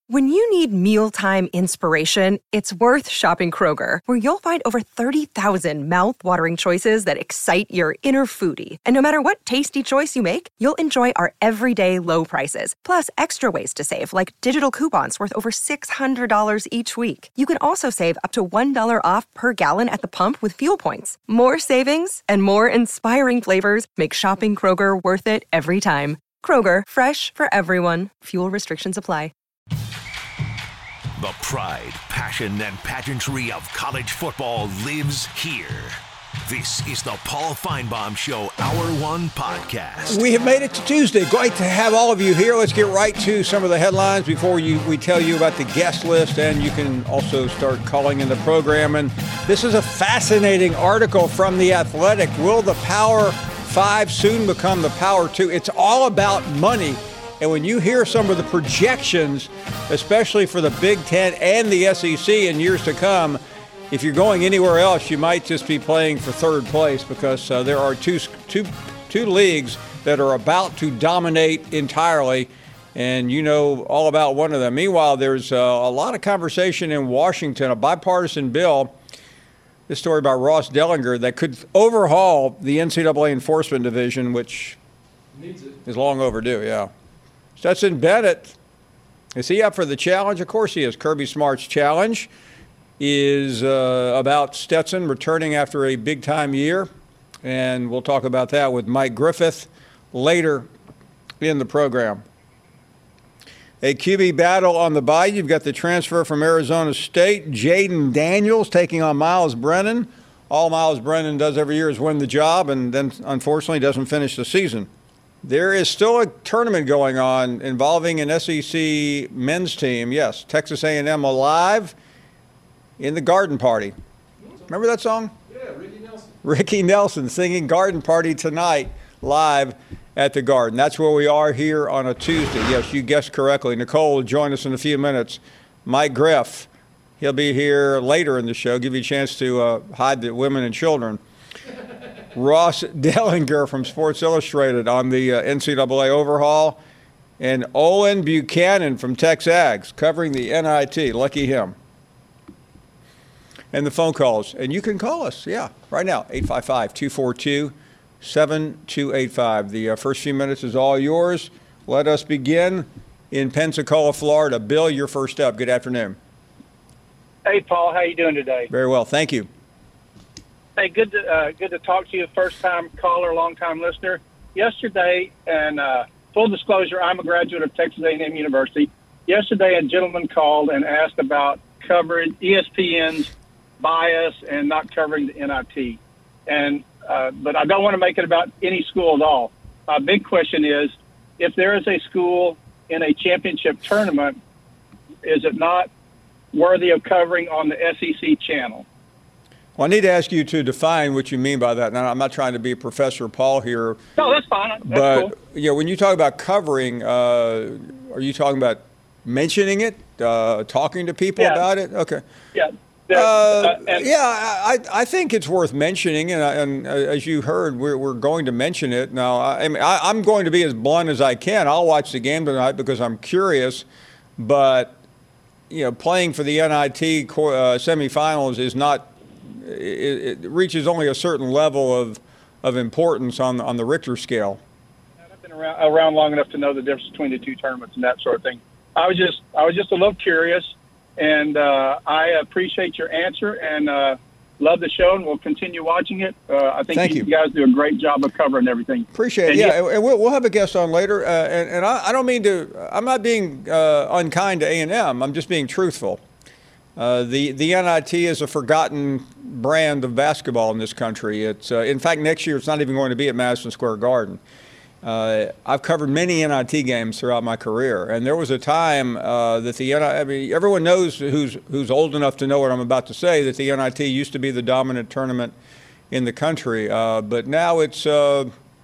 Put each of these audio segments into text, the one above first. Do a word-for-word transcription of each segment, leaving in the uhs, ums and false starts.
When you need mealtime inspiration, it's worth shopping Kroger, where you'll find over thirty thousand mouth-watering choices that excite your inner foodie. And no matter what tasty choice you make, you'll enjoy our everyday low prices, plus extra ways to save, like digital coupons worth over six hundred dollars each week. You can also save up to one dollar off per gallon at the pump with fuel points. More savings and more inspiring flavors make shopping Kroger worth it every time. Kroger, fresh for everyone. Fuel restrictions apply. The pride, passion, and pageantry of college football lives here. This is the Paul Feinbaum Show Hour One Podcast. We have made it to Tuesday. Great to have all of you here. Let's get right to some of the headlines before you, we tell you about the guest list, and you can also start calling in the program. And this is a fascinating article from The Athletic. Will the Power Five soon become the Power Two? It's all about money. And when you hear some of the projections, especially for the Big Ten and the S E C in years to come, if you're going anywhere else, you might just be playing for third place, because uh, there are two, two, two leagues that are about to dominate entirely, and you know all about one of them. Meanwhile, there's uh, a lot of conversation in Washington, a bipartisan bill, this story by Ross Dellinger, that could overhaul the N C double A Enforcement Division, which needs it. Is long overdue, yeah. Stetson Bennett, is he up for the challenge? Of course he is. Kirby Smart's challenge is uh, about Stetson returning after a big-time year, and we'll talk about that with Mike Griffith later in the program. A Q B battle on the bye. You've got the transfer from Arizona State, Jaden Daniels, taking on Miles Brennan. All Miles Brennan does every year is win the job, and then unfortunately doesn't finish the season. There is still a tournament going on involving an S E C men's team. Yes, Texas A and M Alive in the Garden Party. Remember that song? Yeah, Ricky Nelson. Ricky Nelson singing Garden Party tonight live at the Garden. That's where we are here on a Tuesday. Yes, you guessed correctly. Nicole will join us in a few minutes. Mike Griff, he'll be here later in the show, give you a chance to uh, hide the women and children. Ross Dellinger from Sports Illustrated on the uh, N C double A overhaul, and Owen Buchanan from TexAgs covering the N I T. Lucky him. And the phone calls. And you can call us, yeah, right now, eight five five, two four two, seven two eight five. The uh, first few minutes is all yours. Let us begin in Pensacola, Florida. Bill, you're first up. Good afternoon. Hey, Paul. How you doing today? Very well. Thank you. Hey, good to uh, good to talk to you. First time caller, long time listener. Yesterday, and uh, full disclosure, I'm a graduate of Texas A and M University. Yesterday, a gentleman called and asked about covering E S P N's bias and not covering the N I T. And uh, but I don't want to make it about any school at all. My big question is, if there is a school in a championship tournament, is it not worthy of covering on the S E C channel? Well, I need to ask you to define what you mean by that. Now, I'm not trying to be Professor Paul here. No, that's fine. That's but, cool. you know, when you talk about covering, uh, are you talking about mentioning it, uh, talking to people yeah. about it? Okay. Yeah. Uh, uh, and, yeah, I, I think it's worth mentioning, and, and uh, as you heard, we're, we're going to mention it. Now, I, I mean, I, I'm going to be as blunt as I can. I'll watch the game tonight because I'm curious, but, you know, playing for the N I T uh, semifinals is not, it, it reaches only a certain level of, of importance on, on the Richter scale. I've been around, around long enough to know the difference between the two tournaments and that sort of thing. I was just, I was just a little curious. And uh, I appreciate your answer and uh, love the show, and we'll continue watching it. Uh, I think Thank you, you. you guys do a great job of covering everything. Appreciate it. And yeah, you, and we'll, we'll have a guest on later. Uh, and and I, I don't mean to – I'm not being uh, unkind to A and M. I'm just being truthful. Uh, the, the N I T is a forgotten brand of basketball in this country. It's uh, in fact, next year it's not even going to be at Madison Square Garden. Uh, I've covered many N I T games throughout my career, and there was a time uh, that the N I T, I mean, everyone knows who's who's old enough to know what I'm about to say, that the N I T used to be the dominant tournament in the country, uh, but now it's uh,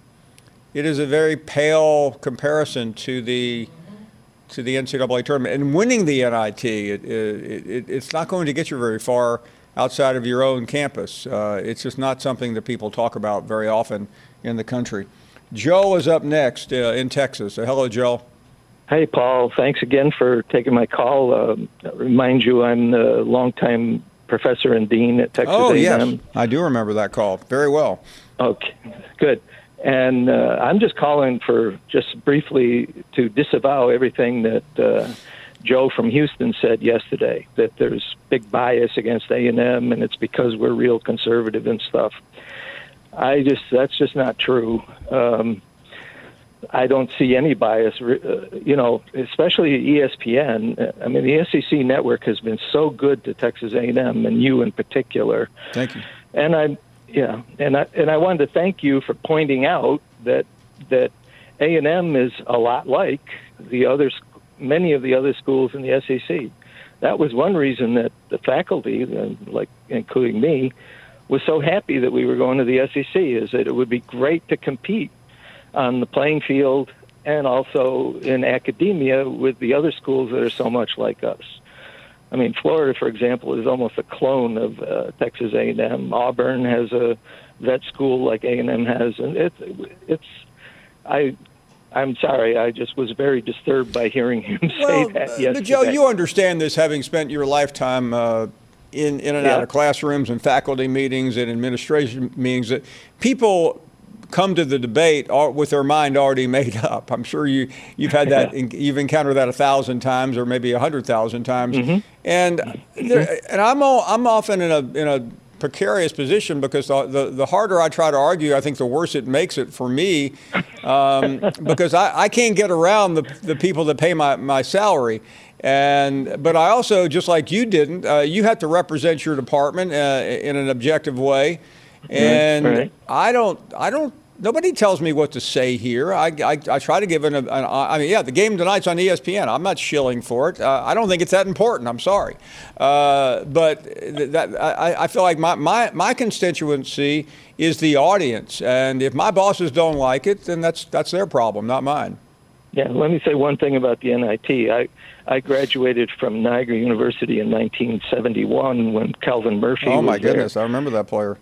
it is a very pale comparison to the to the N C double A tournament. And winning the N I T, it, it, it, it's not going to get you very far outside of your own campus. Uh, it's just not something that people talk about very often in the country. Joe is up next uh, in Texas. So hello, Joe. Hey, Paul. Thanks again for taking my call. Uh, remind you, I'm the longtime professor and dean at Texas oh, A and M. yes. I do remember that call very well. Okay, good. And uh, I'm just calling for just briefly to disavow everything that uh, Joe from Houston said yesterday, that there's big bias against A and M and it's because we're real conservative and stuff. I just, that's just not true. Um, I don't see any bias, uh, you know, especially E S P N. I mean, the S E C network has been so good to Texas A and M and you in particular. Thank you. And I, yeah, and I and I wanted to thank you for pointing out that that A and M is a lot like the other, many of the other schools in the S E C. That was one reason that the faculty, like including me, was so happy that we were going to the S E C, is that it would be great to compete on the playing field and also in academia with the other schools that are so much like us. I mean, Florida, for example, is almost a clone of uh, Texas A and M. Auburn has a vet school like A and M has, and it's it's. I, I'm sorry, I just was very disturbed by hearing him say well, that uh, yesterday. But Joe, you understand this, having spent your lifetime uh, in in and yeah. out of classrooms and faculty meetings and administration meetings, that people come to the debate with their mind already made up. I'm sure you you've had that, you've encountered that a thousand times or maybe a hundred thousand times, mm-hmm. and mm-hmm. There, and I'm all, I'm often in a in a precarious position because the, the the harder I try to argue, I think the worse it makes it for me, um, because I, I can't get around the the people that pay my, my salary. And but I also, just like you didn't, uh, you have to represent your department uh, in an objective way. And right. I don't, I don't, nobody tells me what to say here. I, I, I try to give an, an, I mean, yeah, the game tonight's on E S P N. I'm not shilling for it. Uh, I don't think it's that important. I'm sorry. Uh, but that I, I feel like my, my, my constituency is the audience. And if my bosses don't like it, then that's, that's their problem, not mine. Yeah, let me say one thing about the N I T. I, I graduated from Niagara University in nineteen seventy-one when Calvin Murphy was Oh, my there. goodness. I remember that player.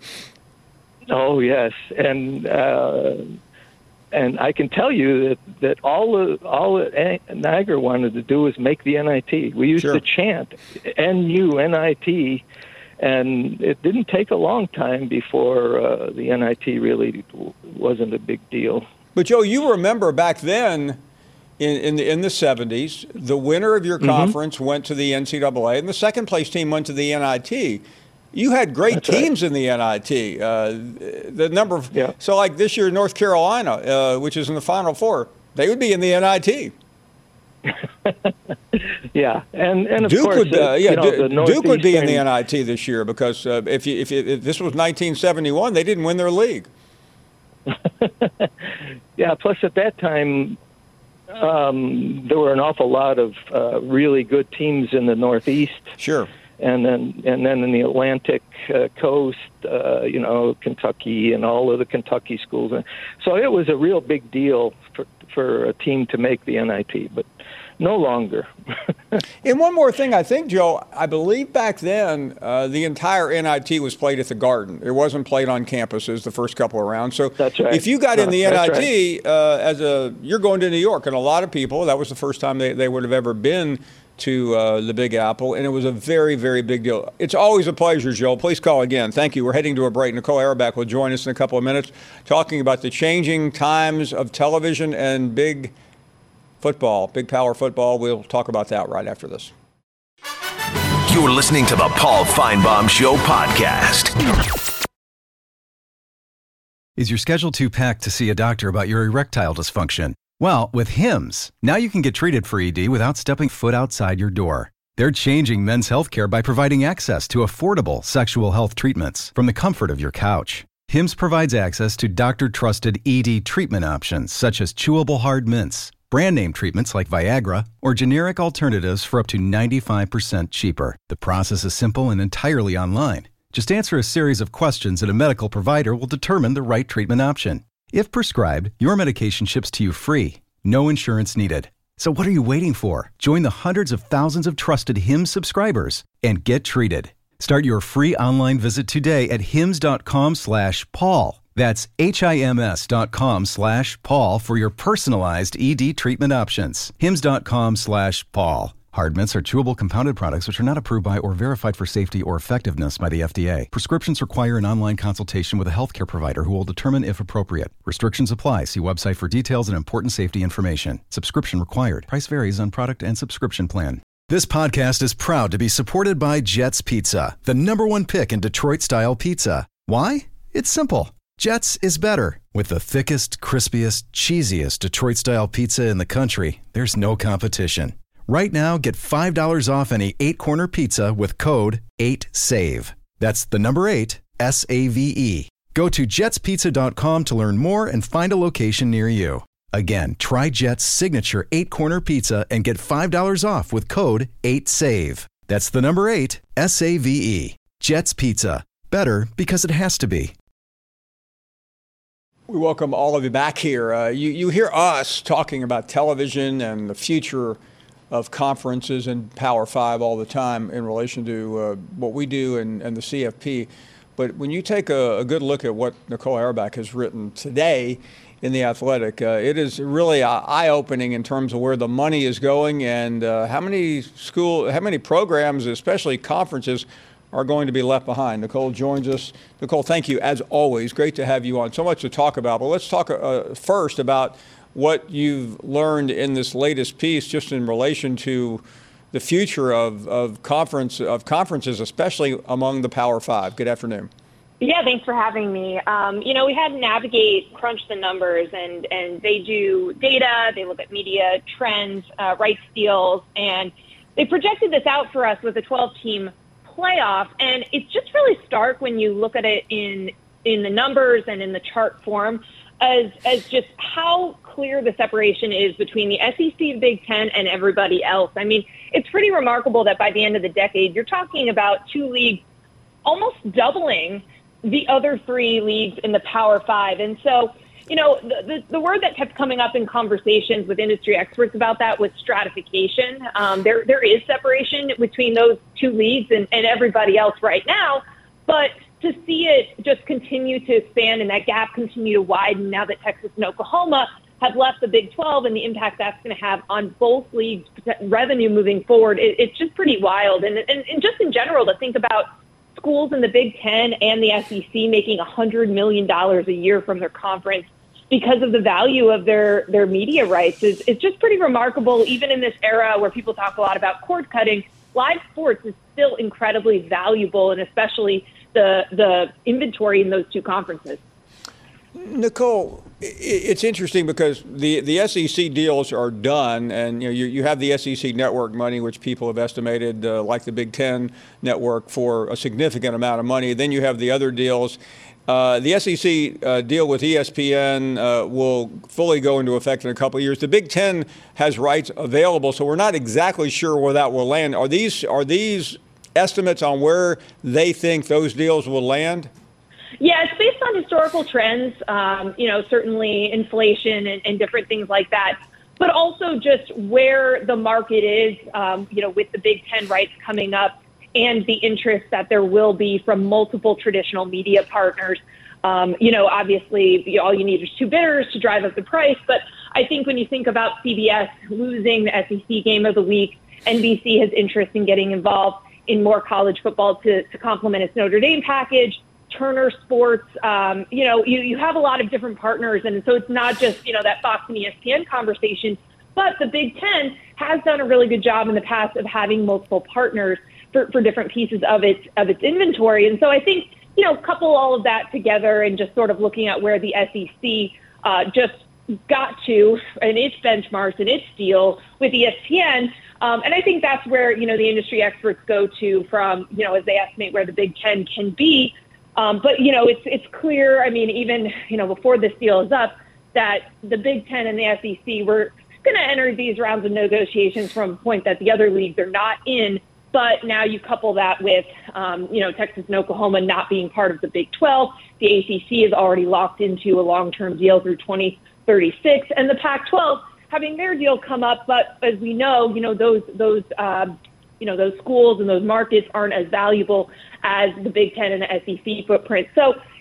Oh, yes. And uh, and I can tell you that, that all the, all that Niagara wanted to do was make the N I T. We used Sure. to chant N U N I T, and it didn't take a long time before uh, the N I T really wasn't a big deal. But, Joe, you remember back then in, in, the, in the seventies, the winner of your Mm-hmm. conference went to the N C double A, and the second place team went to the N I T. You had great That's teams right. in the N I T. Uh, the number of Yeah. So like this year, North Carolina, uh, which is in the Final Four, they would be in the N I T. Yeah, and and of Duke course, would, uh, yeah, you know, Du- the Duke would be in the Northeastern- N I T this year because uh, if, you, if, you, if this was nineteen seventy-one, they didn't win their league. Yeah, plus at that time, um, there were an awful lot of uh, really good teams in the Northeast. Sure. And then, and then in the Atlantic uh, coast, uh, you know, Kentucky and all of the Kentucky schools. So it was a real big deal for for a team to make the N I T, but no longer. And one more thing, I think, Joe, I believe back then uh, the entire N I T was played at the Garden. It wasn't played on campuses the first couple of rounds. So That's right. if you got in the That's N I T right. uh, as a, you're going to New York, and a lot of people, that was the first time they, they would have ever been to uh, the Big Apple, and it was a very, very big deal. It's always a pleasure, Joe. Please call again. Thank you. We're heading to a break. Nicole Auerbach will join us in a couple of minutes, talking about the changing times of television and big football, big power football. We'll talk about that right after this. You're listening to the Paul Feinbaum Show podcast. Is your schedule too packed to see a doctor about your erectile dysfunction? Well, with Hims, now you can get treated for E D without stepping foot outside your door. They're changing men's healthcare by providing access to affordable sexual health treatments from the comfort of your couch. Hims provides access to doctor-trusted E D treatment options such as chewable hard mints, brand name treatments like Viagra, or generic alternatives for up to ninety-five percent cheaper. The process is simple and entirely online. Just answer a series of questions and a medical provider will determine the right treatment option. If prescribed, your medication ships to you free. No insurance needed. So what are you waiting for? Join the hundreds of thousands of trusted Hims subscribers and get treated. Start your free online visit today at hims.com slash Paul. That's H-I-M-S dot com slash Paul for your personalized E D treatment options. Hims dot com slash Paul. Hard mints are chewable compounded products which are not approved by or verified for safety or effectiveness by the F D A. Prescriptions require an online consultation with a healthcare provider who will determine if appropriate. Restrictions apply. See website for details and important safety information. Subscription required. Price varies on product and subscription plan. This podcast is proud to be supported by Jets Pizza, the number one pick in Detroit-style pizza. Why? It's simple. Jets is better. With the thickest, crispiest, cheesiest Detroit-style pizza in the country, there's no competition. Right now, get five dollars off any eight-corner pizza with code eight save. That's the number eight, S A V E. Go to jets pizza dot com to learn more and find a location near you. Again, try Jet's signature eight-corner pizza and get five dollars off with code eight save. That's the number eight, S A V E. Jet's Pizza. Better because it has to be. We welcome all of you back here. Uh, you, you hear us talking about television and the future of conferences and Power Five all the time in relation to uh, what we do and, and the C F P. But when you take a, a good look at what Nicole Auerbach has written today in The Athletic, uh, it is really uh, eye-opening in terms of where the money is going and uh, how many school, how many programs, especially conferences, are going to be left behind. Nicole joins us. Nicole, thank you as always. Great to have you on. So much to talk about. But let's talk uh, first about what you've learned in this latest piece, just in relation to the future of, of conference of conferences, especially among the Power Five. Good afternoon. Yeah, thanks for having me. Um, you know, we had Navigate crunch the numbers, and, and they do data, they look at media trends, uh, rights deals, and they projected this out for us with a twelve-team playoff. And it's just really stark when you look at it in in the numbers and in the chart form as as just how clear the separation is between the S E C, Big Ten, and everybody else. I mean, it's pretty remarkable that by the end of the decade, you're talking about two leagues almost doubling the other three leagues in the Power Five. And so, you know, the, the, the word that kept coming up in conversations with industry experts about that was stratification. Um, there there is separation between those two leagues and, and everybody else right now, but to see it just continue to expand and that gap continue to widen now that Texas and Oklahoma have left the Big twelve and the impact that's going to have on both leagues' revenue moving forward, it, it's just pretty wild. And, and, and just in general, to think about schools in the Big Ten and the S E C making one hundred million dollars a year from their conference because of the value of their, their media rights is it's just pretty remarkable. Even in this era where people talk a lot about cord cutting, live sports is still incredibly valuable, and especially the the inventory in those two conferences. Nicole, it's interesting because the, the S E C deals are done, and you know you, you have the S E C network money, which people have estimated, uh, like the Big Ten network, for a significant amount of money. Then you have the other deals. Uh, the S E C uh, deal with E S P N uh, will fully go into effect in a couple of years. The Big Ten has rights available, so we're not exactly sure where that will land. Are these are these estimates on where they think those deals will land? Yeah, it's based on historical trends, um, you know, certainly inflation and, and different things like that, but also just where the market is, um, you know, with the Big Ten rights coming up and the interest that there will be from multiple traditional media partners. Um, you know, obviously, you know, all you need is two bidders to drive up the price. But I think when you think about C B S losing the S E C game of the week, N B C has interest in getting involved in more college football to, to complement its Notre Dame package. Turner Sports, um, you know, you, you have a lot of different partners. And so it's not just, you know, that Fox and E S P N conversation, but the Big Ten has done a really good job in the past of having multiple partners for, for different pieces of its, of its inventory. And so I think, you know, couple all of that together and just sort of looking at where the S E C uh, just got to in its benchmarks and its deal with E S P N. Um, and I think that's where, you know, the industry experts go to from, you know, as they estimate where the Big Ten can be. Um, but, you know, it's it's clear, I mean, even, you know, before this deal is up, that the Big Ten and the S E C were going to enter these rounds of negotiations from a point that the other leagues are not in. But now you couple that with, um, you know, Texas and Oklahoma not being part of the Big twelve. The A C C is already locked into a long-term deal through twenty thirty-six, and the Pac twelve having their deal come up. But as we know, you know, those those um, you know, those schools and those markets aren't as valuable as the Big Ten and the S E C footprint. So, you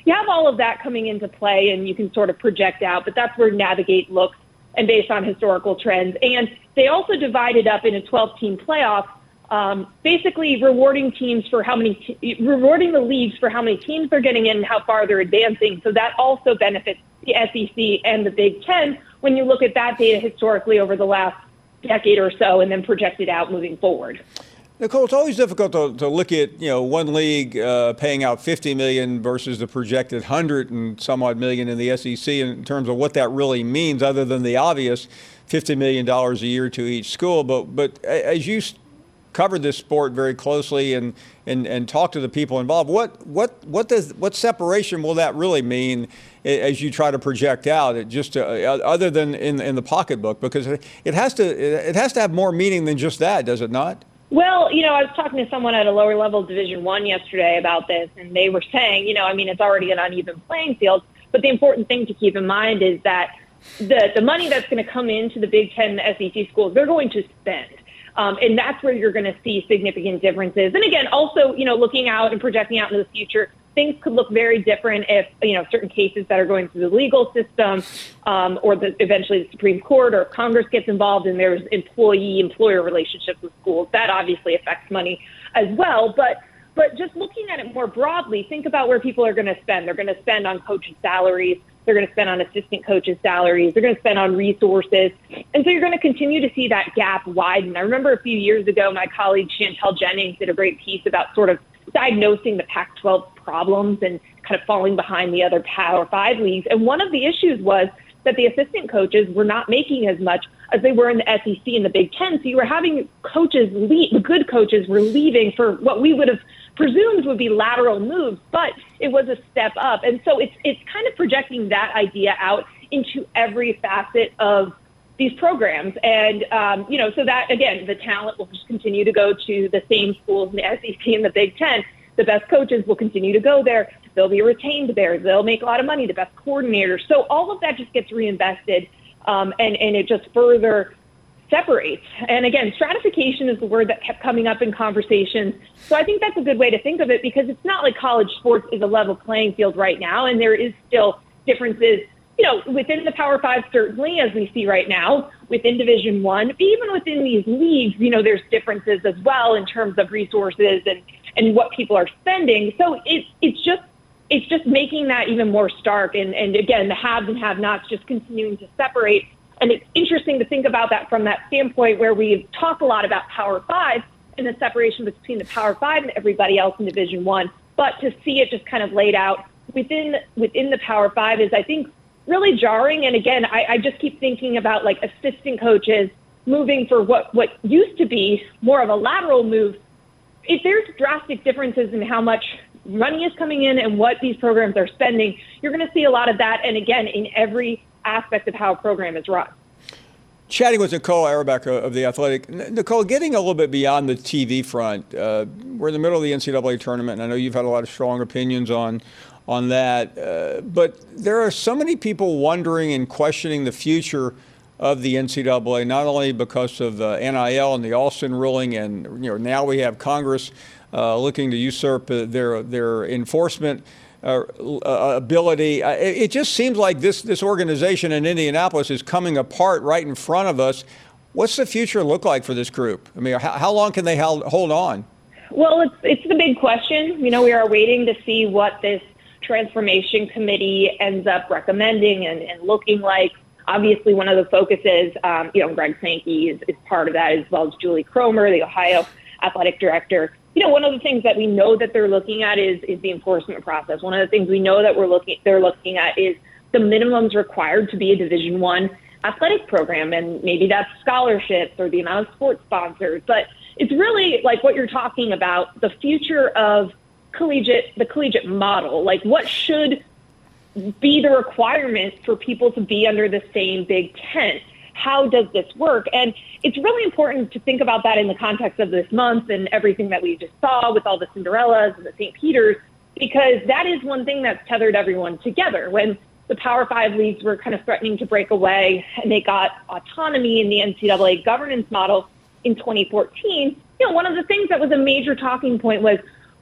you have all of that coming into play, and you can sort of project out, but that's where Navigate looks and based on historical trends. And they also divided up in a twelve-team playoff, um, basically rewarding teams for how many, te- rewarding the leagues for how many teams they're getting in and how far they're advancing. So that also benefits the S E C and the Big Ten when you look at that data historically over the last decade or so and then project it out moving forward. Nicole, it's always difficult to, to look at, you know, one league uh, paying out fifty million dollars versus the projected one hundred and some odd million in the S E C in terms of what that really means, other than the obvious fifty million dollars a year to each school. But but as you covered this sport very closely and, and, and talked to the people involved, what what what does what separation will that really mean as you try to project out? It just uh, other than in in the pocketbook, because it has to it has to have more meaning than just that, does it not? Well, you know, I was talking to someone at a lower level Division One yesterday about this, and they were saying, you know, I mean, it's already an uneven playing field, but the important thing to keep in mind is that the the money that's going to come into the Big Ten and the S E C schools, they're going to spend. Um, and that's where you're going to see significant differences. And again, also, you know, looking out and projecting out into the future, things could look very different if, you know, certain cases that are going through the legal system um, or the, eventually the Supreme Court or if Congress gets involved and there's employee-employer relationships with schools. That obviously affects money as well. But but just looking at it more broadly, think about where people are going to spend. They're going to spend on coaches' salaries. They're going to spend on assistant coaches' salaries. They're going to spend on resources. And so you're going to continue to see that gap widen. I remember a few years ago, my colleague Chantel Jennings did a great piece about sort of diagnosing the Pac twelve problems and kind of falling behind the other Power Five leagues. And one of the issues was that the assistant coaches were not making as much as they were in the S E C and the Big Ten. So you were having coaches leave, the good coaches were leaving for what we would have presumed would be lateral moves, but it was a step up. And so it's it's kind of projecting that idea out into every facet of these programs. And, um, you know, so that, again, the talent will just continue to go to the same schools in the S E C and the Big Ten. The best coaches will continue to go there. They'll be retained there. They'll make a lot of money, the best coordinators. So all of that just gets reinvested, um, and, and it just further separates. And again, stratification is the word that kept coming up in conversations. So I think that's a good way to think of it, because it's not like college sports is a level playing field right now, and there is still differences, you know, within the Power Five, certainly, as we see right now, within Division One, even within these leagues, you know, there's differences as well in terms of resources and, and what people are spending. So it, it's just it's just making that even more stark. And, and again, the haves and have-nots just continuing to separate. And it's interesting to think about that from that standpoint, where we talk a lot about Power Five and the separation between the Power Five and everybody else in Division One. But to see it just kind of laid out within within the Power Five is, I think, really jarring. And again, I, I just keep thinking about like assistant coaches moving for what, what used to be more of a lateral move. If there's drastic differences in how much money is coming in and what these programs are spending, you're going to see a lot of that. And again, in every aspect of how a program is run. Chatting with Nicole Auerbach of The Athletic. Nicole, getting a little bit beyond the T V front, uh, we're in the middle of the N C double A tournament, and I know you've had a lot of strong opinions on on that. Uh, but there are so many people wondering and questioning the future of the N C double A, not only because of the N I L and the Alston ruling, and you know now we have Congress uh, looking to usurp uh, their their enforcement uh, uh, ability. Uh, it, it just seems like this this organization in Indianapolis is coming apart right in front of us. What's the future look like for this group? I mean, how, how long can they hold, hold on? Well, it's it's the big question. You know, we are waiting to see what this transformation committee ends up recommending and, and looking like. Obviously, one of the focuses, um, you know, Greg Sankey is, is part of that, as well as Julie Cromer, the Ohio athletic director. You know, one of the things that we know that they're looking at is is the enforcement process. One of the things we know that we're looking they're looking at is the minimums required to be a Division One athletic program, and maybe that's scholarships or the amount of sports sponsors. But it's really like what you're talking about, the future of collegiate, the collegiate model. Like, what should be the requirement for people to be under the same Big Ten? How does this work? And it's really important to think about that in the context of this month and everything that we just saw with all the Cinderellas and the Saint Peters, because that is one thing that's tethered everyone together. When the Power Five leagues were kind of threatening to break away and they got autonomy in the N C double A governance model in twenty fourteen, you know, one of the things that was a major talking point was,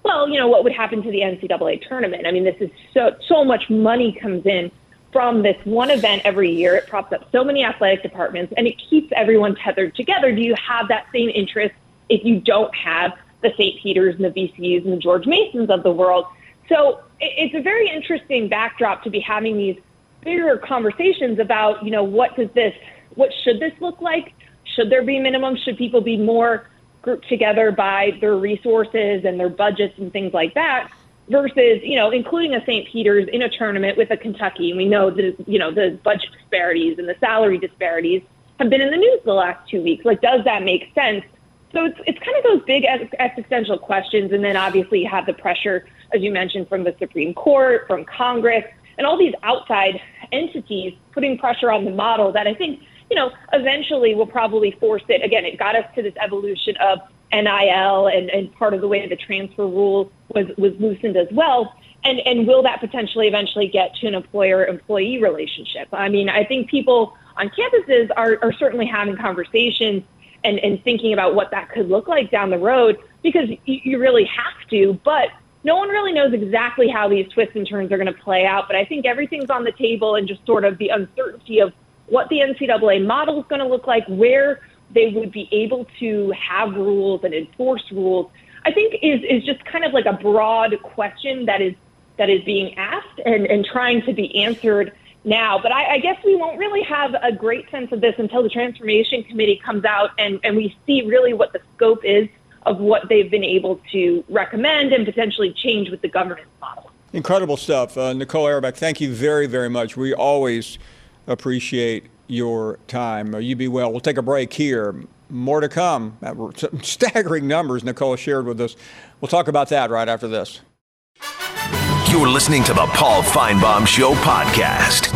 well, you know, what would happen to the N C double A tournament? I mean, this is so, so much money comes in from this one event every year. It props up so many athletic departments, and it keeps everyone tethered together. Do you have that same interest if you don't have the Saint Peters and the V C Us and the George Masons of the world? So it's a very interesting backdrop to be having these bigger conversations about, you know, what does this, what should this look like? Should there be minimum? Should people be more grouped together by their resources and their budgets and things like that? Versus, you know, including a Saint Peters in a tournament with a Kentucky. And we know that, you know, the budget disparities and the salary disparities have been in the news the last two weeks. Like, does that make sense? So it's it's kind of those big existential questions. And then obviously you have the pressure, as you mentioned, from the Supreme Court, from Congress, and all these outside entities putting pressure on the model that I think, you know, eventually will probably force it. Again, it got us to this evolution of N I L and, and part of the way the transfer rule was, was loosened as well. And, and will that potentially eventually get to an employer-employee relationship? I mean, I think people on campuses are, are certainly having conversations and, and thinking about what that could look like down the road, because you, you really have to. But no one really knows exactly how these twists and turns are going to play out. But I think everything's on the table, and just sort of the uncertainty of what the N C double A model is going to look like, where they would be able to have rules and enforce rules, I think is, is just kind of like a broad question that is that is being asked and, and trying to be answered now. But I, I guess we won't really have a great sense of this until the Transformation Committee comes out and, and we see really what the scope is of what they've been able to recommend and potentially change with the governance model. Incredible stuff. Uh, Nicole Auerbach, thank you very, very much. We always appreciate your time. Uh, you be well. We'll take a break here. More to come. Staggering numbers Nicole shared with us. We'll talk about that right after this. You're listening to the Paul Finebaum Show podcast.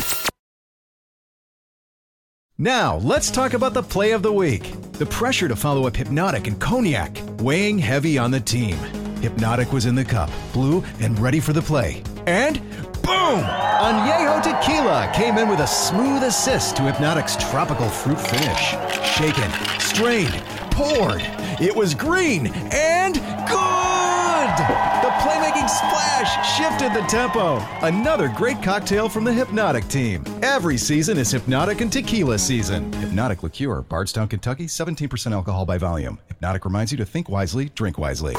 Now, let's talk about the play of the week. The pressure to follow up Hypnotic and Cognac, weighing heavy on the team. Hypnotic was in the cup, blue, and ready for the play. And boom! Añejo Tequila came in with a smooth assist to Hypnotic's tropical fruit finish. Shaken, strained, poured. It was green and good! The playmaking splash shifted the tempo. Another great cocktail from the Hypnotic team. Every season is Hypnotic and Tequila season. Hypnotic Liqueur, Bardstown, Kentucky, seventeen percent alcohol by volume. Hypnotic reminds you to think wisely, drink wisely.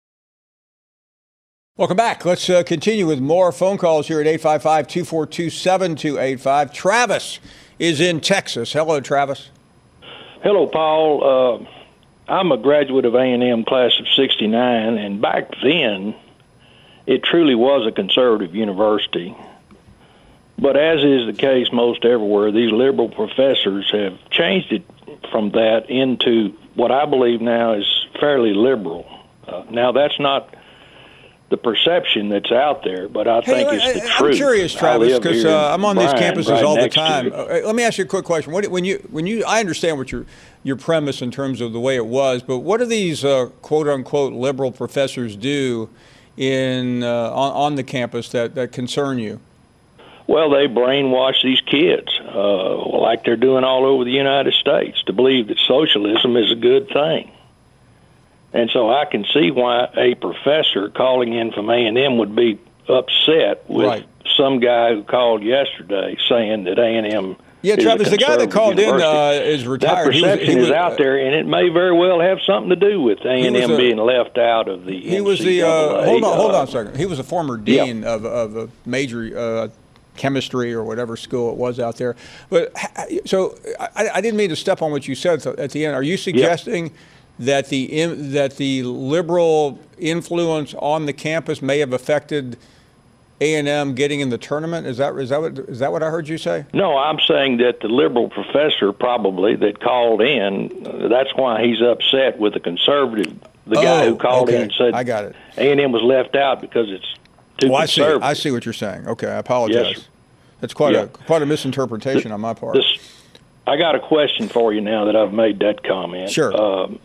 Welcome back. Let's uh, continue with more phone calls here at eight five five, two four two, seven two eight five. Travis is in Texas. Hello, Travis. Hello, Paul. Uh, I'm a graduate of A and M class of sixty-nine, and back then it truly was a conservative university. But as is the case most everywhere, these liberal professors have changed it from that into what I believe now is fairly liberal. Uh, now, that's not the perception that's out there, but I think hey, it's the I'm truth. I'm curious, Travis, because uh, I'm on Bryan, these campuses right all the next time. Uh, let me ask you a quick question. What, when you, when you, I understand what your your premise in terms of the way it was, but what do these uh, quote unquote liberal professors do in uh, on, on the campus that, that concern you? Well, they brainwash these kids, uh, like they're doing all over the United States, to believe that socialism is a good thing. And so I can see why a professor calling in from A and M would be upset with right. some guy who called yesterday saying that A and M Yeah, is Travis, a the guy that called university. in uh, is retired. That perception he was, he was, is out there, and it may very well have something to do with A and M being left out of the He was the, uh, hold on, hold on a second. He was a former dean yeah. of, of a major uh, chemistry or whatever school it was out there. But so I, I didn't mean to step on what you said at the end. Are you suggesting yep. that the that the liberal influence on the campus may have affected A and M getting in the tournament? Is that is that what is that what I heard you say? No, I'm saying that the liberal professor probably that called in, that's why he's upset with the conservative, the oh, guy who called okay. in and said I got it. A and M was left out because it's too well, conservative. I see. I see what you're saying. Okay, I apologize. Yes, that's quite yeah. a quite a misinterpretation the, on my part. This, I got a question for you now that I've made that comment. Sure. Um,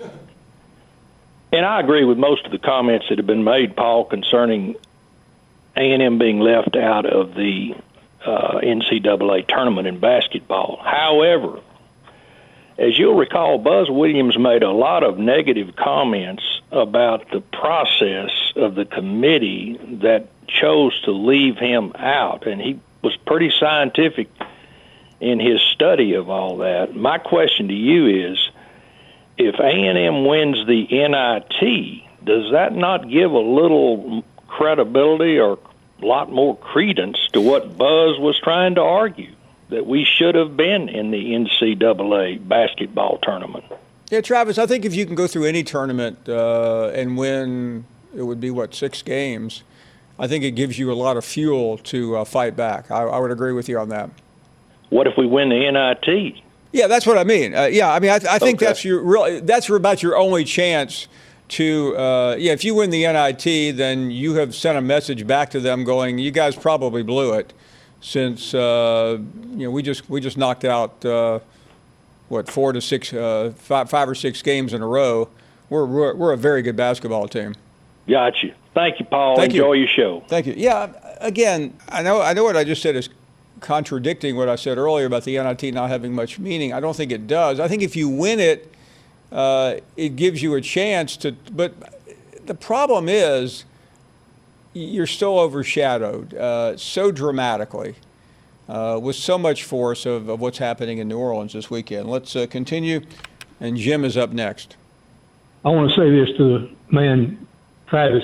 and I agree with most of the comments that have been made, Paul, concerning A and M being left out of the uh, N C double A tournament in basketball. However, as you'll recall, Buzz Williams made a lot of negative comments about the process of the committee that chose to leave him out, and he was pretty scientific in his study of all that. My question to you is, if A and M wins the N I T, does that not give a little credibility or a lot more credence to what Buzz was trying to argue, that we should have been in the N C double A basketball tournament? Yeah, Travis, I think if you can go through any tournament uh, and win, it would be, what, six games, I think it gives you a lot of fuel to uh, fight back. I, I would agree with you on that. What if we win the N I T? Yeah, that's what I mean. Uh, yeah, I mean, I, I think Okay. that's your real. That's about your only chance to. Uh, yeah, if you win the N I T, then you have sent a message back to them, going, "You guys probably blew it, since uh, you know we just we just knocked out uh, what four to six, uh, five, five or six games in a row. We're we're, we're a very good basketball team." Got you. Thank you, Paul. Thank you. Enjoy your show. Thank you. Yeah, again, I know I know what I just said is contradicting what I said earlier about the N I T not having much meaning. I don't think it does. I think if you win it, uh, it gives you a chance to. But the problem is, you're still overshadowed uh, so dramatically uh, with so much force of, of what's happening in New Orleans this weekend. Let's uh, continue, and Jim is up next. I want to say this to the man, Travis.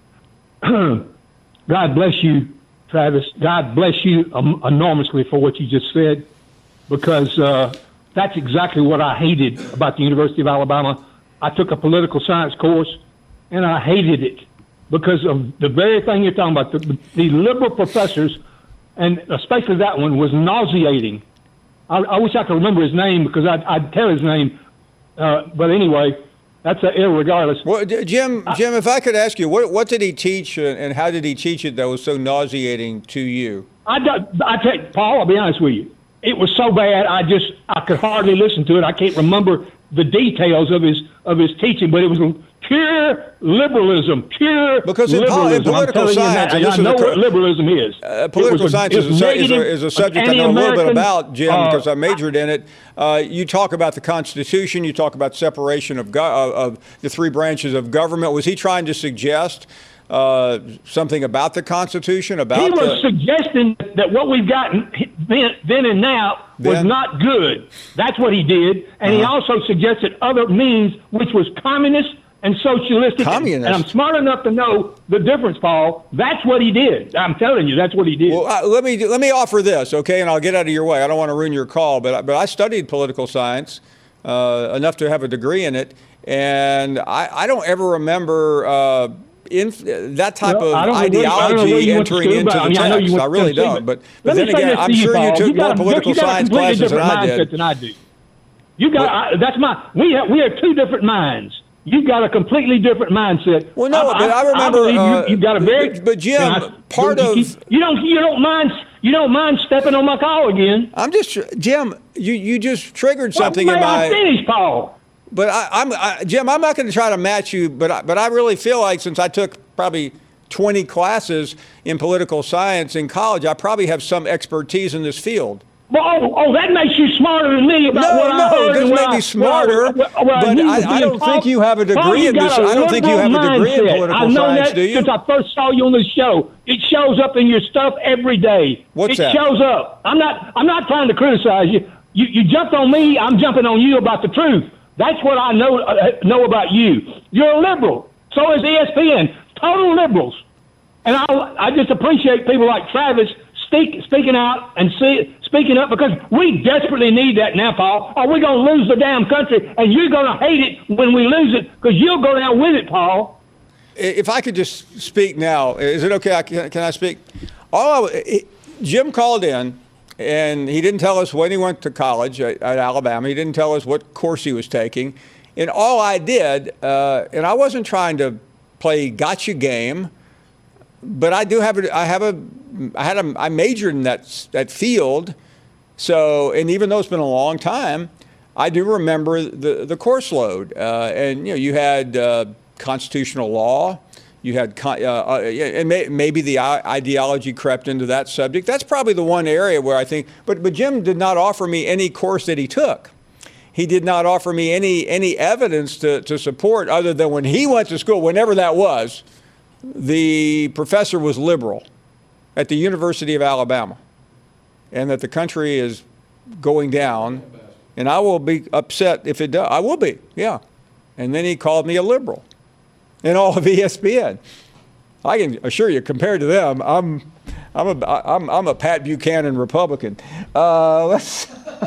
God bless you, Travis. God bless you um, enormously for what you just said, because uh, that's exactly what I hated about the University of Alabama. I took a political science course, and I hated it because of the very thing you're talking about. The, the liberal professors, and especially that one, was nauseating. I, I wish I could remember his name, because I'd, I'd tell his name. Uh, but anyway, that's a, irregardless. Well, Jim, Jim, if I could ask you, what what did he teach, uh, and how did he teach it that was so nauseating to you? I, I tell you, Paul, I'll be honest with you. It was so bad, I just I could hardly listen to it. I can't remember the details of his of his teaching, but it was pure liberalism, pure because in, liberalism. in political science, and I know a, what liberalism is. Uh, political science a, is, a, is, a, is a subject I know a little bit about, Jim, uh, because I majored in it. Uh, you talk about the Constitution. You talk about separation of, go- of the three branches of government. Was he trying to suggest uh, something about the Constitution? About he was the, suggesting that what we've gotten then, then and now was then? not good. That's what he did, and uh-huh. he also suggested other means, which was communist and socialistic. Communist. And I'm smart enough to know the difference, Paul. That's what he did. I'm telling you, that's what he did. Well, uh, let me let me offer this, okay, and I'll get out of your way. I don't want to ruin your call, but but I studied political science uh, enough to have a degree in it, and I, I don't ever remember uh, in, that type well, of ideology entering into the I mean, text. I, I really don't. But but then again, I'm sure you, you took more political science classes than I did. Than I do. You got I, that's my. We have we have two different minds. You've got a completely different mindset. Well, no, I, but I remember. I uh, you, you've got a very. But, but Jim, I, part you, of you, you don't you don't mind you don't mind stepping on my call again. I'm just Jim. You you just triggered something well, in my. I finish, Paul. But I, I'm I, Jim. I'm not going to try to match you. But I, but I really feel like, since I took probably twenty classes in political science in college, I probably have some expertise in this field. Well, oh, oh, that makes you smarter than me about no, what no, I heard. No, it doesn't make I, me smarter. Well, well, well, but I, I don't Paul, think you have a degree Paul, in this. I don't think you have a degree in political I've known science, that do you? Since I first saw you on the show, it shows up in your stuff every day. What's it that? It shows up. I'm not. I'm not trying to criticize you. You, you jumped on me. I'm jumping on you about the truth. That's what I know uh, know about you. You're a liberal. So is E S P N. Total liberals. And I, I just appreciate people like Travis speak, speaking out and see, speaking up, because we desperately need that now, Paul. Or we're going to lose the damn country, and you're going to hate it when we lose it, because you'll go down with it, Paul. If I could just speak now, is it okay? Can, can I speak? All I, it, Jim called in, and he didn't tell us when he went to college at, at Alabama. He didn't tell us what course he was taking. And all I did, uh, and I wasn't trying to play gotcha game, but I do have a, I have a, I had a, I majored in that that field. So, and even though it's been a long time, I do remember the the course load. Uh, and you know, you had uh, constitutional law, you had, uh, uh, and may, maybe the ideology crept into that subject. That's probably the one area where I think. But but Jim did not offer me any course that he took. he did not offer me any any evidence to, to support other than when he went to school, whenever that was, the professor was liberal at the University of Alabama, and that the country is going down, and I will be upset if it does. I will be, yeah. And then he called me a liberal in all of E S P N. I can assure you, compared to them, I'm I'm a I'm I'm a Pat Buchanan Republican. Uh, let's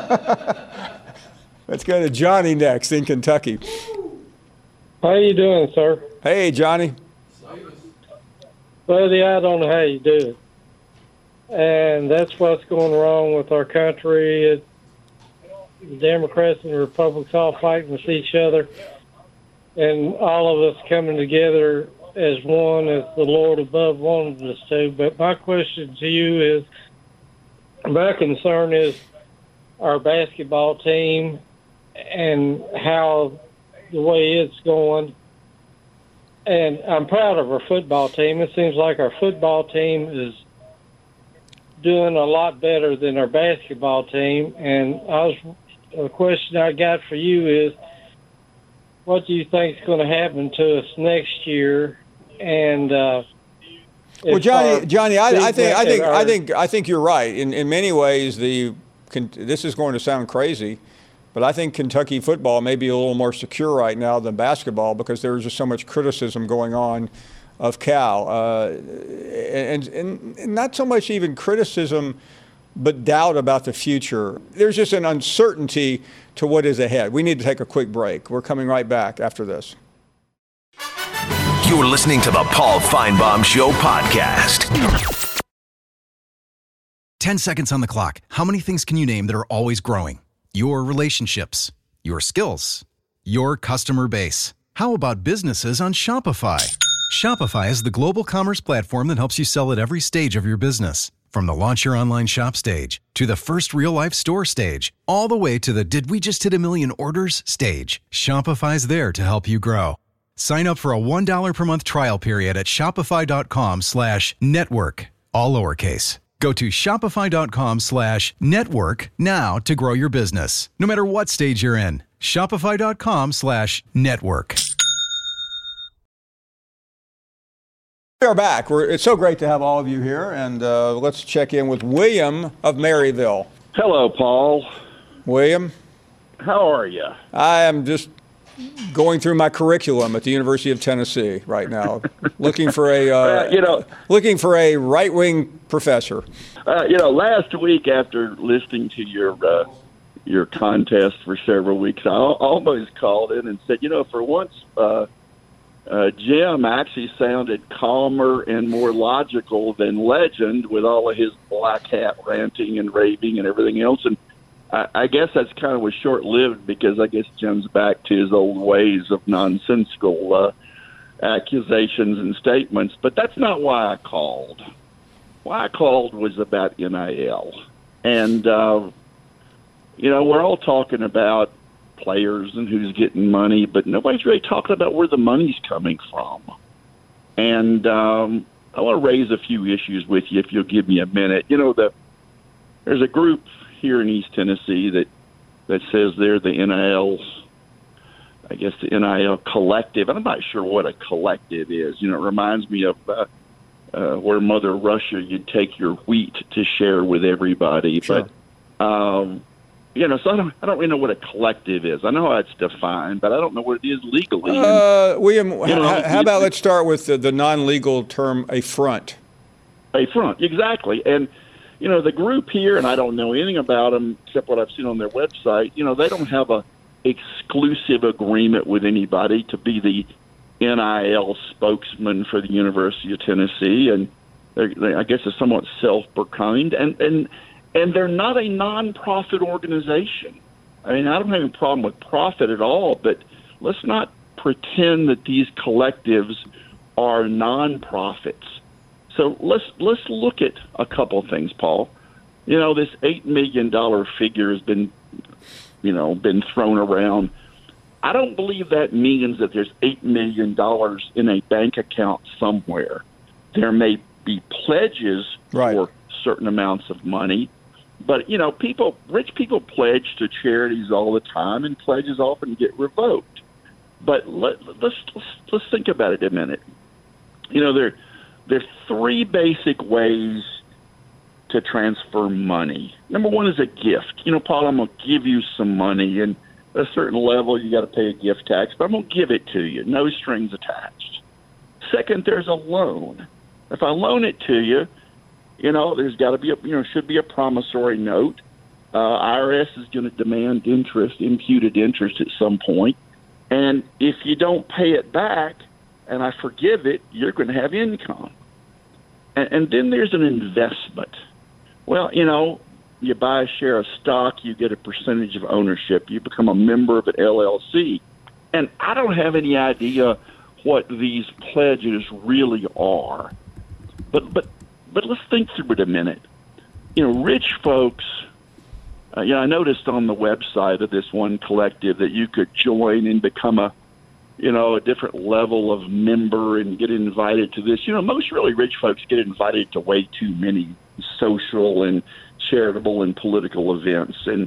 let's go to Johnny next in Kentucky. How you doing, sir? Hey, Johnny. Buddy, I don't know how you do it. And that's what's going wrong with our country. It, the Democrats and the Republicans all fighting with each other, and all of us coming together as one, as the Lord above wanted us to. But my question to you is, my concern is our basketball team and how the way it's going. And I'm proud of our football team. It seems like our football team is doing a lot better than our basketball team. And I was, the question I got for you is, what do you think is going to happen to us next year? And uh, well, Johnny, Johnny, I, I think, I think, our, I think, I think you're right. In in many ways, the this is going to sound crazy, but I think Kentucky football may be a little more secure right now than basketball because there's just so much criticism going on of Cal, uh, and, and and not so much even criticism, but doubt about the future. There's just an uncertainty to what is ahead. We need to take a quick break. We're coming right back after this. You're listening to the Paul Finebaum Show podcast. Ten seconds on the clock. How many things can you name that are always growing? Your relationships, your skills, your customer base. How about businesses on Shopify? Shopify is the global commerce platform that helps you sell at every stage of your business. From the launch your online shop stage to the first real-life store stage, all the way to the did we just hit a million orders stage, Shopify's there to help you grow. Sign up for a one dollar per month trial period at shopify.com slash network, all lowercase. Go to shopify.com slash network now to grow your business, no matter what stage you're in. Shopify.com slash network. We are back. We're, it's so great to have all of you here, and uh, let's check in with William of Maryville. Hello, Paul. William. How are you? I am just going through my curriculum at the University of Tennessee right now, looking for a uh, uh, you know looking for a right-wing professor. Uh, you know, last week after listening to your uh, your contest for several weeks, I almost called in and said, you know, for once, uh, uh, Jim actually sounded calmer and more logical than Legend with all of his black hat ranting and raving and everything else, and I guess that's kind of was short-lived because I guess Jim's back to his old ways of nonsensical uh, accusations and statements. But that's not why I called. Why I called was about N I L. And, uh, you know, we're all talking about players and who's getting money, but nobody's really talking about where the money's coming from. And um, I want to raise a few issues with you if you'll give me a minute. You know, the, there's a group here in East Tennessee that that says they're the N I L, I guess the N I L collective. I'm not sure what a collective is. You know, it reminds me of uh, uh, where Mother Russia, you'd take your wheat to share with everybody. Sure. But, um, you know, so I don't, I don't really know what a collective is. I know how it's defined, but I don't know what it is legally. Uh, William, you know, how, how about let's start with the, the non-legal term, a front. A front, exactly. And you know, the group here, and I don't know anything about them except what I've seen on their website, you know, they don't have a exclusive agreement with anybody to be the N I L spokesman for the University of Tennessee, and they, I guess they're somewhat self-proclaimed, and, and, and they're not a non-profit organization. I mean, I don't have a problem with profit at all, but let's not pretend that these collectives are non-profits. So let's let's look at a couple of things, Paul. You know, this eight million dollar figure has been, you know, been thrown around. I don't believe that means that there's eight million dollars in a bank account somewhere. There may be pledges right. for certain amounts of money, But, you know, people, rich people pledge to charities all the time, and pledges often get revoked. But let, let's, let's let's think about it a minute. You know, there there are three basic ways to transfer money. Number one is a gift. You know, Paul, I'm going to give you some money, and at a certain level, you got to pay a gift tax, but I'm going to give it to you, no strings attached. Second, there's a loan. If I loan it to you, you know, there's got to be a, you know, should be a promissory note. Uh, I R S is going to demand interest, imputed interest at some point. And if you don't pay it back and I forgive it, you're going to have income. And, and then there's an investment. Well, you know, you buy a share of stock, you get a percentage of ownership, you become a member of an L L C. And I don't have any idea what these pledges really are. But but but let's think through it a minute. You know, rich folks, uh, you know, I noticed on the website of this one collective that you could join and become a, you know, a different level of member and get invited to this. You know, most really rich folks get invited to way too many social and charitable and political events. And,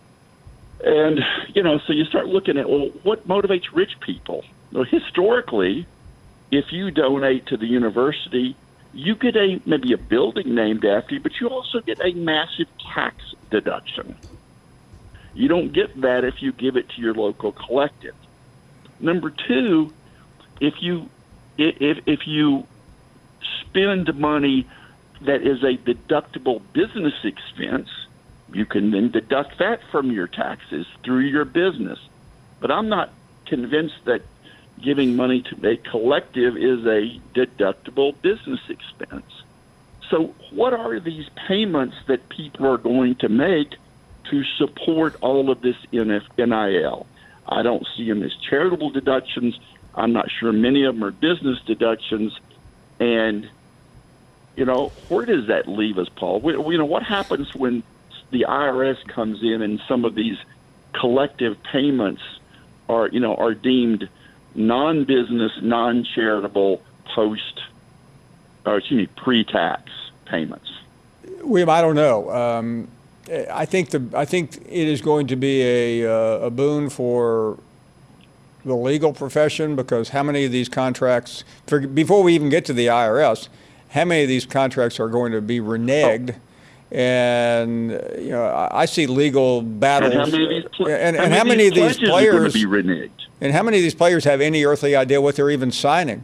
and you know, so you start looking at, well, what motivates rich people? Well, historically, if you donate to the university, you get a maybe a building named after you, but you also get a massive tax deduction. You don't get that if you give it to your local collective. Number two, if you if if you spend money that is a deductible business expense, you can then deduct that from your taxes through your business. But I'm not convinced that giving money to a collective is a deductible business expense. So what are these payments that people are going to make to support all of this N I L? I don't see them as charitable deductions. I'm not sure many of them are business deductions. And, you know, where does that leave us, Paul? We, you know, what happens when the I R S comes in and some of these collective payments are, you know, are deemed non-business, non-charitable post, or excuse me, pre-tax payments? William, I don't know. Um, I think the I think it is going to be a uh, a boon for the legal profession, because how many of these contracts, for, before we even get to the I R S, how many of these contracts are going to be reneged? Oh. And you know, I see legal battles. And how many of these, pl- and, and how many of these players are going to be reneged? And how many of these players have any earthly idea what they're even signing?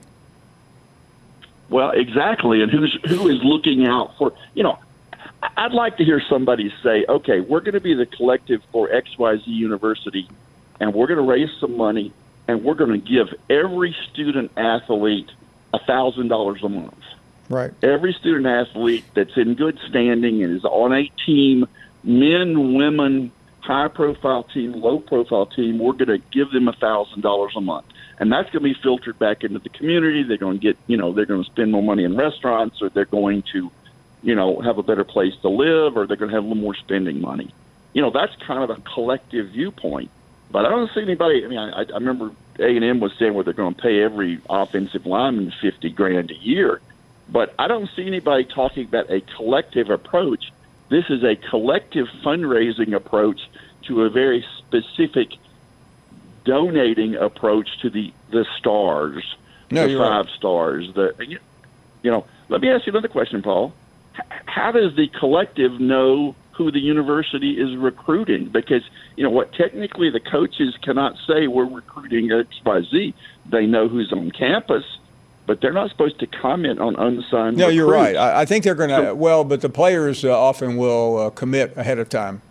Well, exactly. And who's who is looking out for? You know, I'd like to hear somebody say, "Okay, we're going to be the collective for X Y Z University, and we're going to raise some money, and we're going to give every student athlete a thousand dollars a month." Right. Every student athlete that's in good standing and is on a team, men, women, high-profile team, low-profile team, we're going to give them one thousand dollars a month. And that's going to be filtered back into the community. They're going to get, you know, they're going to spend more money in restaurants, or they're going to, you know, have a better place to live, or they're going to have a little more spending money. You know, that's kind of a collective viewpoint. But I don't see anybody, I mean, I, I remember A and M was saying where they're going to pay every offensive lineman fifty grand a year. But I don't see anybody talking about a collective approach. This is a collective fundraising approach to a very specific donating approach to the, the stars, no, the five right. stars. The you, you know, let me ask you another question, Paul. H- how does the collective know who the university is recruiting? Because, you know, what technically the coaches cannot say we're recruiting X Y Z. They know who's on campus, but they're not supposed to comment on unsigned No, recruits. You're right. I, I think they're going to, so, well, but the players uh, often will uh, commit ahead of time.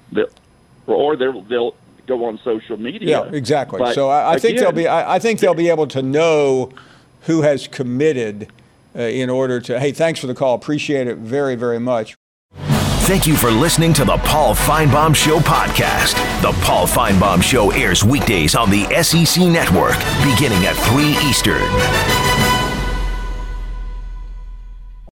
Or they'll, they'll go on social media. Yeah, exactly. But so I, I again, think they'll be, I, I think they'll be able to know who has committed uh, in order to, hey, thanks for the call. Appreciate it very, very much. Thank you for listening to the Paul Finebaum Show podcast. The Paul Finebaum Show airs weekdays on the S E C Network, beginning at three Eastern.